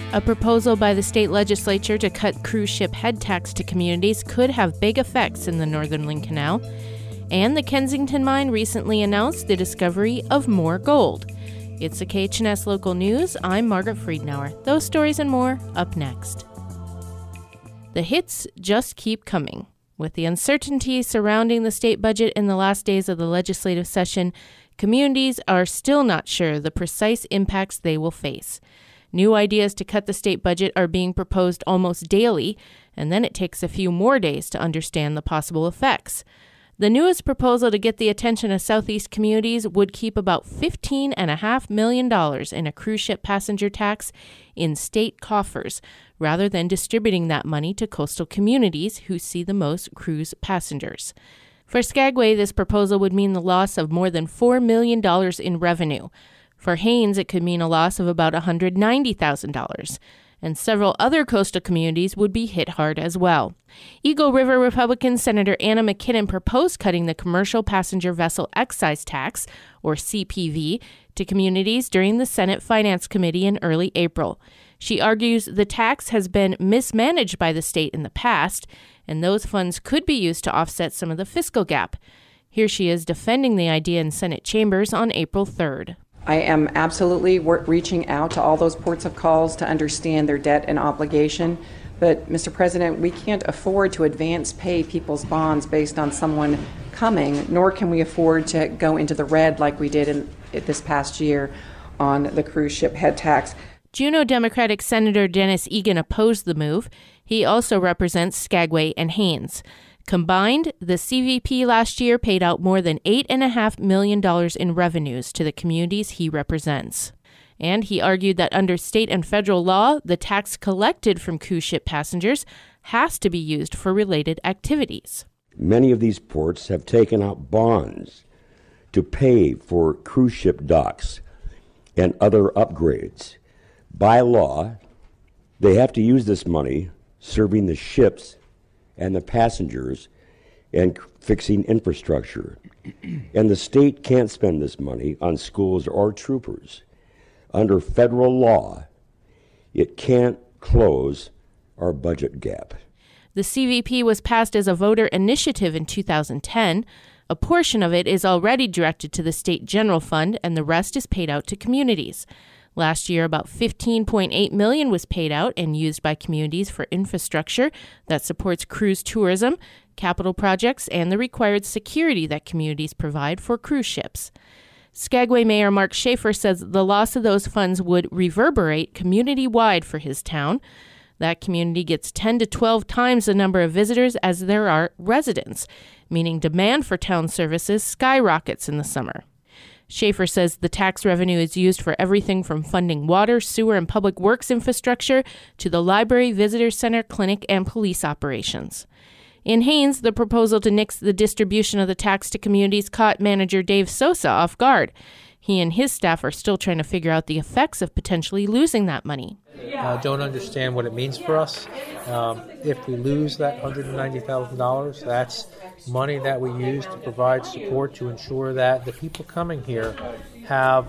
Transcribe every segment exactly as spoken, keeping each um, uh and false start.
A proposal by the state legislature to cut cruise ship head tax to communities could have big effects in the Northern Link Canal. And the Kensington Mine recently announced the discovery of more gold. It's the K H N S Local News. I'm Margaret Friedenauer. Those stories and more up next. The hits just keep coming. With the uncertainty surrounding the state budget in the last days of the legislative session, communities are still not sure the precise impacts they will face. New ideas to cut the state budget are being proposed almost daily, and then it takes a few more days to understand the possible effects. The newest proposal to get the attention of Southeast communities would keep about fifteen point five million dollars in a cruise ship passenger tax in state coffers, rather than distributing that money to coastal communities who see the most cruise passengers. For Skagway, this proposal would mean the loss of more than four million dollars in revenue. For Haines, it could mean a loss of about one hundred ninety thousand dollars. And several other coastal communities would be hit hard as well. Eagle River Republican Senator Anna McKinnon proposed cutting the Commercial Passenger Vessel Excise Tax, or C P V, to communities during the Senate Finance Committee in early April. She argues the tax has been mismanaged by the state in the past, and those funds could be used to offset some of the fiscal gap. Here she is defending the idea in Senate chambers on April third. I am absolutely reaching out to all those ports of calls to understand their debt and obligation. But, Mister President, we can't afford to advance pay people's bonds based on someone coming, nor can we afford to go into the red like we did in this past year on the cruise ship head tax. Juneau Democratic Senator Dennis Egan opposed the move. He also represents Skagway and Haines. Combined, the C V P last year paid out more than eight point five million dollars in revenues to the communities he represents. And he argued that under state and federal law, the tax collected from cruise ship passengers has to be used for related activities. Many of these ports have taken out bonds to pay for cruise ship docks and other upgrades. By law, they have to use this money serving the ships and the passengers and fixing infrastructure. And the state can't spend this money on schools or troopers. Under federal law, it can't close our budget gap. The C V P was passed as a voter initiative in two thousand ten. A portion of it is already directed to the state general fund, and the rest is paid out to communities. Last year, about fifteen point eight million dollars was paid out and used by communities for infrastructure that supports cruise tourism, capital projects, and the required security that communities provide for cruise ships. Skagway Mayor Mark Schaefer says the loss of those funds would reverberate community-wide for his town. That community gets ten to twelve times the number of visitors as there are residents, meaning demand for town services skyrockets in the summer. Schaefer says the tax revenue is used for everything from funding water, sewer, and public works infrastructure to the library, visitor center, clinic, and police operations. In Haines, the proposal to nix the distribution of the tax to communities caught manager Dave Sosa off guard. He and his staff are still trying to figure out the effects of potentially losing that money. I uh, don't understand what it means for us. Um, if we lose that one hundred ninety thousand dollars, that's money that we use to provide support to ensure that the people coming here have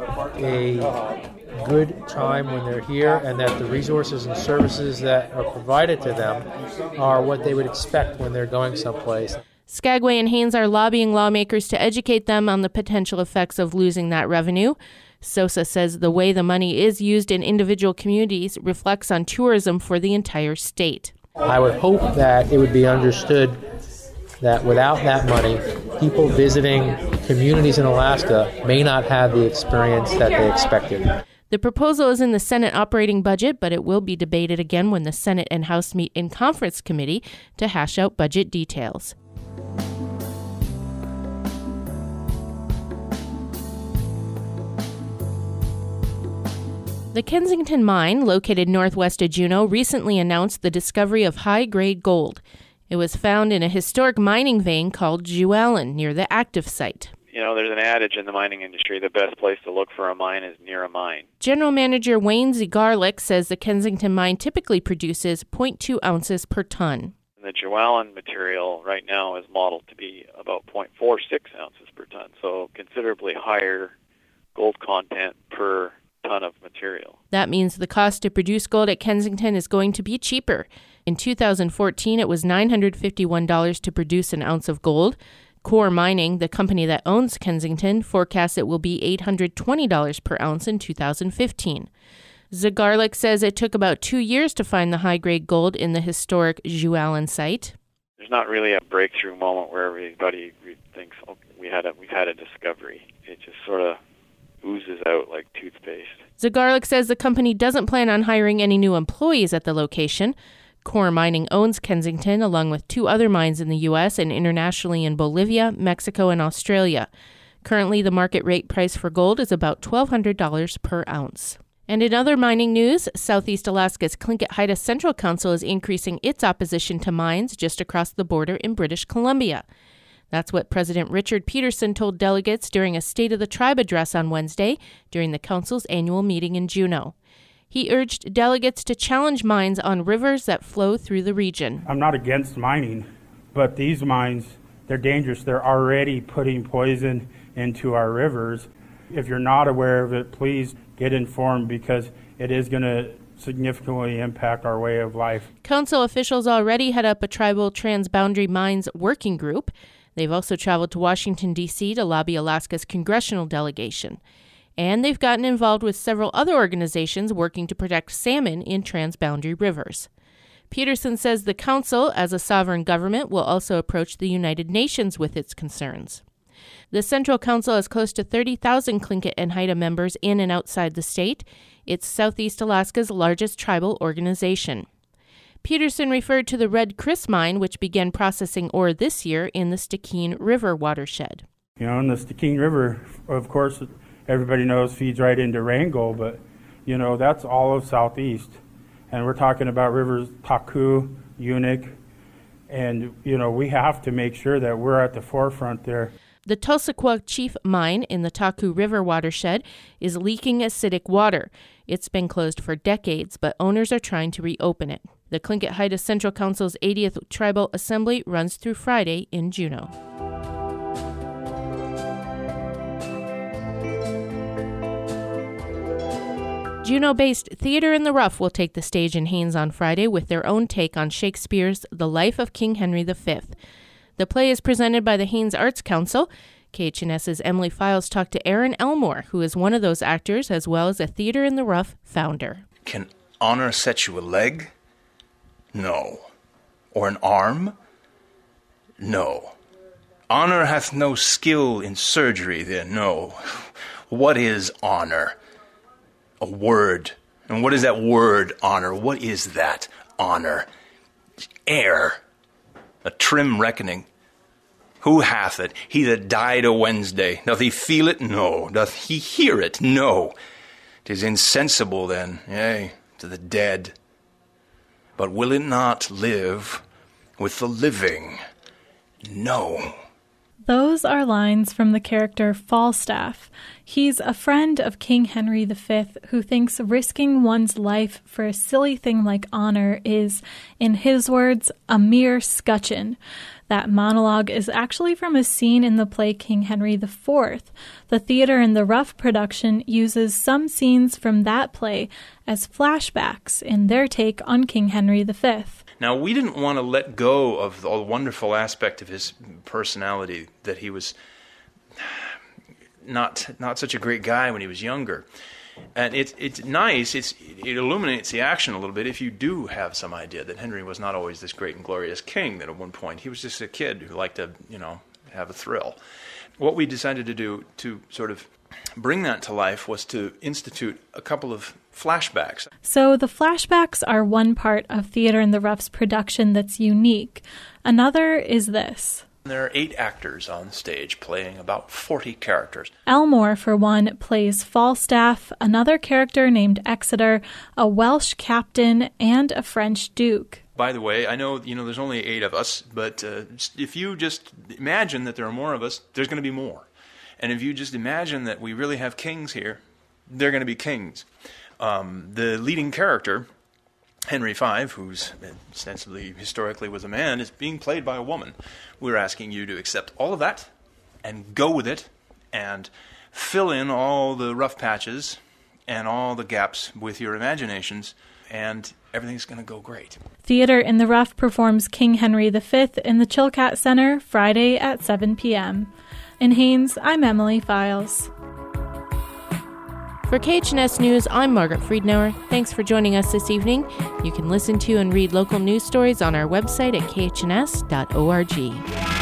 a good time when they're here and that the resources and services that are provided to them are what they would expect when they're going someplace. Skagway and Haines are lobbying lawmakers to educate them on the potential effects of losing that revenue. Sosa says the way the money is used in individual communities reflects on tourism for the entire state. I would hope that it would be understood that without that money, people visiting communities in Alaska may not have the experience that they expected. The proposal is in the Senate operating budget, but it will be debated again when the Senate and House meet in conference committee to hash out budget details. The Kensington Mine, located northwest of Juneau, recently announced the discovery of high-grade gold. It was found in a historic mining vein called Jualin near the active site. You know, there's an adage in the mining industry, the best place to look for a mine is near a mine. General Manager Wayne Zigarlik says the Kensington Mine typically produces zero point two ounces per ton. The Jualin material right now is modeled to be about zero point four six ounces per ton, so considerably higher gold content per ton of material. That means the cost to produce gold at Kensington is going to be cheaper. In two thousand fourteen, it was nine hundred fifty-one dollars to produce an ounce of gold. Core Mining, the company that owns Kensington, forecasts it will be eight hundred twenty dollars per ounce in two thousand fifteen. Zagarlik says it took about two years to find the high-grade gold in the historic Jualin site. There's not really a breakthrough moment where everybody thinks, oh, we had a, we've had a discovery. It just sort of oozes out like toothpaste. Zagarlik says the company doesn't plan on hiring any new employees at the location. Core Mining owns Kensington, along with two other mines in the U S and internationally in Bolivia, Mexico, and Australia. Currently, the market rate price for gold is about twelve hundred dollars per ounce. And in other mining news, Southeast Alaska's Tlingit-Haida Central Council is increasing its opposition to mines just across the border in British Columbia. That's what President Richard Peterson told delegates during a State of the Tribe address on Wednesday during the council's annual meeting in Juneau. He urged delegates to challenge mines on rivers that flow through the region. I'm not against mining, but these mines, they're dangerous. They're already putting poison into our rivers. If you're not aware of it, please get informed, because it is going to significantly impact our way of life. Council officials already head up a tribal transboundary mines working group. They've also traveled to Washington, D C to lobby Alaska's congressional delegation. And they've gotten involved with several other organizations working to protect salmon in transboundary rivers. Peterson says the council, as a sovereign government, will also approach the United Nations with its concerns. The Central Council has close to thirty thousand Tlingit and Haida members in and outside the state. It's Southeast Alaska's largest tribal organization. Peterson referred to the Red Chris mine, which began processing ore this year in the Stikine River watershed. You know, in the Stikine River, of course, everybody knows feeds right into Wrangell, but, you know, that's all of Southeast. And we're talking about rivers Taku, Unic, and, you know, we have to make sure that we're at the forefront there. The Tulsequah Chief mine in the Taku River watershed is leaking acidic water. It's been closed for decades, but owners are trying to reopen it. The Tlingit-Haida Central Council's eightieth Tribal Assembly runs through Friday in Juneau. Juneau-based Theatre in the Rough will take the stage in Haines on Friday with their own take on Shakespeare's The Life of King Henry the Fifth. The play is presented by the Haines Arts Council. K H N S's Emily Files talked to Aaron Elmore, who is one of those actors as well as a Theatre in the Rough founder. Can honor set you a leg? No. Or an arm? No. Honor hath no skill in surgery, then, no. What is honor? A word. And what is that word, honor? What is that, honor? Air. A trim reckoning. Who hath it? He that died a Wednesday. Doth he feel it? No. Doth he hear it? No. 'Tis insensible then, yea, to the dead. But will it not live with the living? No. Those are lines from the character Falstaff. He's a friend of King Henry the Fifth who thinks risking one's life for a silly thing like honor is, in his words, a mere scutcheon. That monologue is actually from a scene in the play King Henry the Fourth. The Theatre in the Rough production uses some scenes from that play as flashbacks in their take on King Henry the Fifth. Now, we didn't want to let go of the wonderful aspect of his personality, that he was not not such a great guy when he was younger. And it's it's nice, it's, it illuminates the action a little bit if you do have some idea that Henry was not always this great and glorious king, that at one point he was just a kid who liked to, you know, have a thrill. What we decided to do to sort of bring that to life was to institute a couple of flashbacks. So the flashbacks are one part of Theatre in the Rough's production that's unique. Another is this. There are eight actors on stage playing about forty characters. Elmore, for one, plays Falstaff, another character named Exeter, a Welsh captain, and a French duke. By the way, I know, you know, there's only eight of us, but uh, if you just imagine that there are more of us, there's going to be more. And if you just imagine that we really have kings here, they're going to be kings. Um, the leading character, Henry the Fifth, who's ostensibly, historically was a man, is being played by a woman. We're asking you to accept all of that and go with it and fill in all the rough patches and all the gaps with your imaginations, and everything's going to go great. Theater in the Rough performs King Henry the Fifth in the Chilkat Center Friday at seven p.m. In Haines, I'm Emily Files. For K H N S News, I'm Margaret Friedenauer. Thanks for joining us this evening. You can listen to and read local news stories on our website at k h n s dot org.